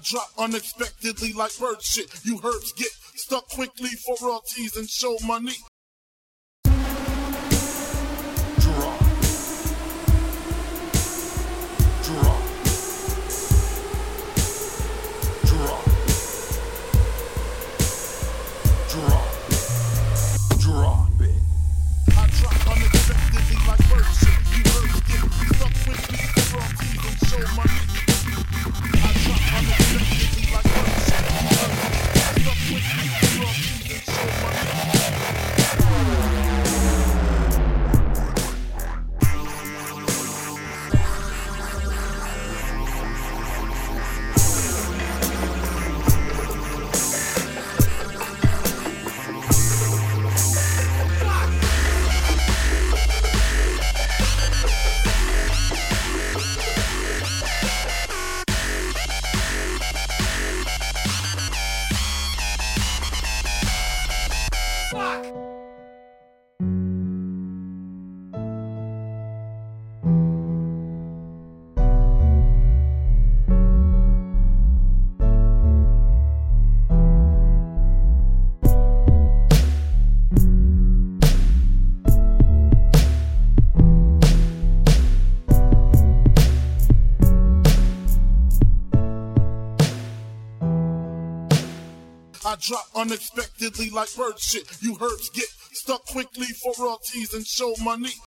drop unexpectedly like bird shit. You herbs get stuck quickly for royalties and show money. Drop. Drop. Drop. Drop. Drop it. I drop unexpectedly like bird shit. You herbs get stuck quickly for royalties and show money. I drop unexpectedly like bird shit. You herbs get stuck quickly for royalties and show money. I drop unexpectedly like bird shit. You herbs get stuck quickly for royalties and show money.